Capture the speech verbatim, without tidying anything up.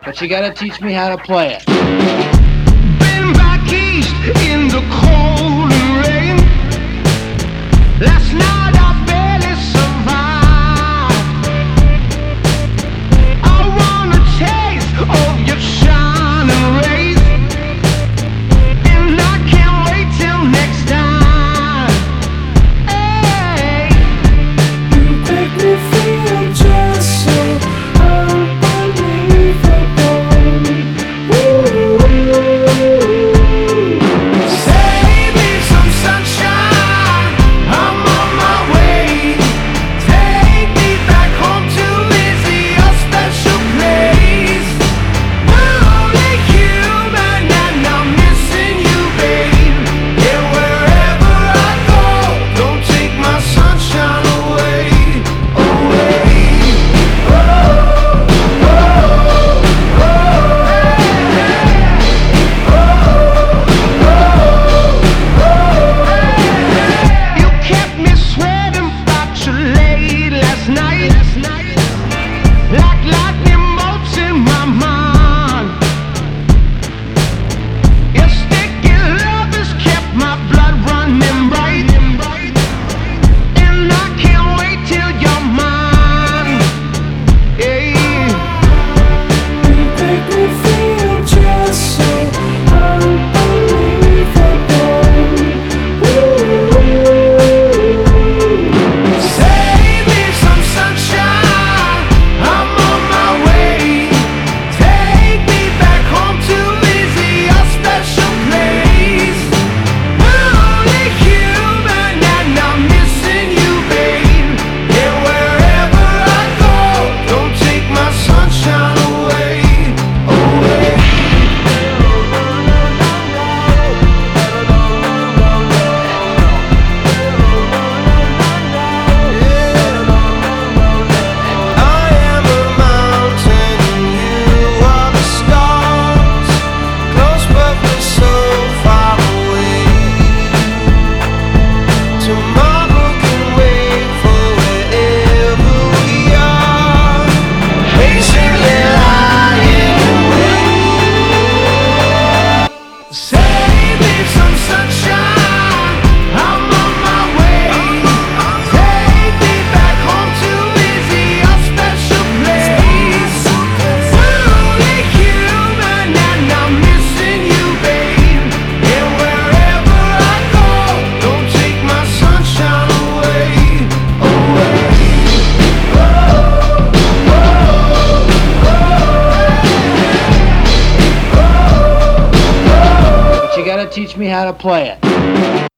but you gotta teach me how to play it. Been back east in the cold and rain. Last night I barely survived. I want a taste of your shining rays, and I can't wait till next time. Hey. You make me feel just so unbelievable. Save me some sunshine, I'm on my way. Take me back home to Lizzie, your special place. We're only human and I'm missing you, babe. Yeah, wherever I go, don't take my sunshine away, away. Oh, oh, You kept me sweating about you late last night, like lightning bolts in my mind. Your sticky love has kept my blood running right, and I can't wait till you're mine. Yeah. You make me feel just so unbelievable. Save me some sunshine, I'm on my way. Take me back home to Lizzie, your special place. We're only human and I'm missing you, babe. Yeah, wherever I go, don't take my sunshine away, away. I am a mountain and you are the stars, close but we're so far away. Tomorrow can wait for wherever we are, patiently lying in wait. Save me some sunshine, I'm on my way. Take me back home to Lizzie, your special place. We're only human and I'm missing you, babe. And wherever I go, don't take my sunshine away, away. But you gotta teach me how to play it.